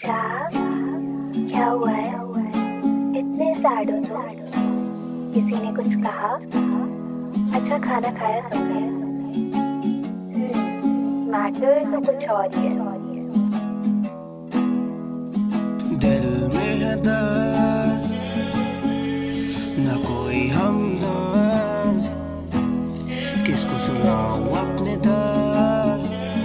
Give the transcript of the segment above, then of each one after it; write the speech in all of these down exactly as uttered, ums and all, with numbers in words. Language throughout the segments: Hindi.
अच्छा, क्या हुआ है? इतने सैड हो तुम? किसी ने कुछ कहा? अच्छा, खाना खाया तुमने? मैटर तो कुछ और ही है। दिल में है दर्द, न कोई हमदर्द, किसको सुनाऊं अपने दर्द।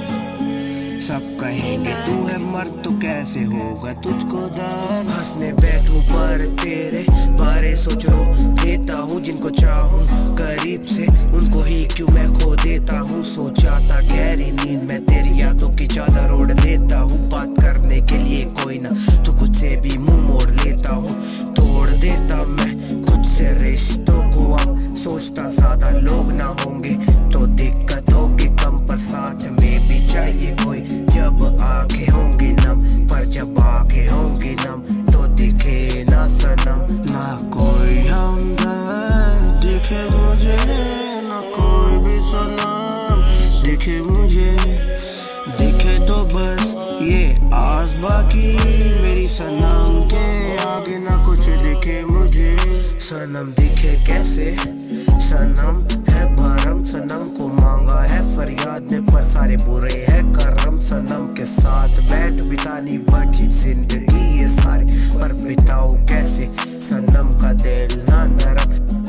सब कहेंगे तू है मर्द तो कैसे होगा तुझको दर्द। हंसने बैठूं पर तेरे बारे सोच रो देता हूँ, जिनको चाहूं करीब से उनको ही क्यों मैं खो देता हूँ। सो जाता गहरी नींद में तेरी यादों की चादर ओढ़ लेता हूँ। बात करने के लिए कोई ना तो खुद से भी मुंह मोड़ लेता हूँ। तोड़ देता मैं खुद से रिश्तों को, अब सोचता ज्यादा लोग ना होंगे तो दिक्कत होगी कम, पर साथ में भी चाहिए कोई। जब आंखें होंगी नम, पर जब आंखें होंगी नम तो दिखे ना सनम। ना कोई हमदर्द दिखे मुझे, ना कोई भी सनम दिखे मुझे। दिखे तो बस ये आस बाकी मेरी सनम के आगे ना कुछ दिखे मुझे। सनम दिखे कैसे? सनम है भरम, सनम को मांगा है फरियाद ने पर सारे बुरे है करम। सनम के साथ बैठ बितानी बची जिंदगी ये सारी, पर बिताओ कैसे सनम का दिल ना नरम।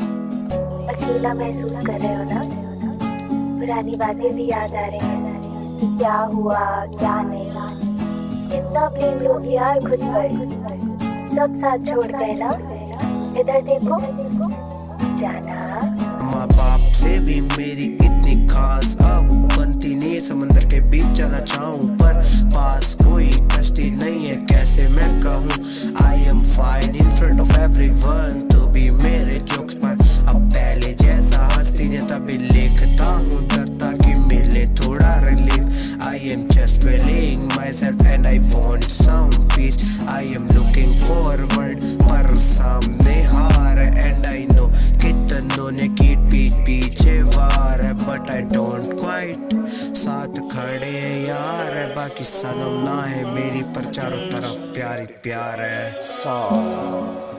अकेला महसूस कर रहे हो ना? पुरानी बातें भी याद आ रही हैं कि क्या हुआ क्या नहीं। कितना ब्लेम लोग यार खुद पर, सब साथ छोड़ गए ना। इधर देखो जाना। माँ बाप से भी मेरी इतनी खास अब बनती नहीं, समंदर के बीच जाना चाहूँ पर पास कोई कश्ती नहीं है, कैसे मैं कहूँ। I am fine in front of everyone, तो भी मेरे जोक्स पर अब पहले जैसा हंसती नहीं। तभी लिखता हूँ डरता कि मिले थोड़ा relief. I am just feeling myself and I want some peace. I am looking forward पर सामने हार एंड आई नो कितनों ने की पीठ पीछे वार है, बट आई डोंट क्वाइट साथ खड़े यार है। बाकी सनम ना है मेरी पर चारों तरफ प्यारी प्यार है।